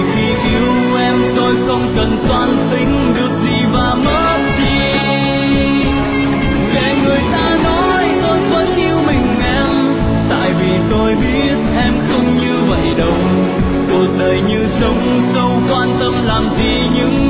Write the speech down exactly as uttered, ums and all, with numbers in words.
khi yêu em tôi không cần toan tính được gì và mất chi, để người ta nói tôi vẫn yêu mình em, tại vì tôi biết em không như vậy đâu. Cuộc đời như sông sâu, quan tâm làm gì những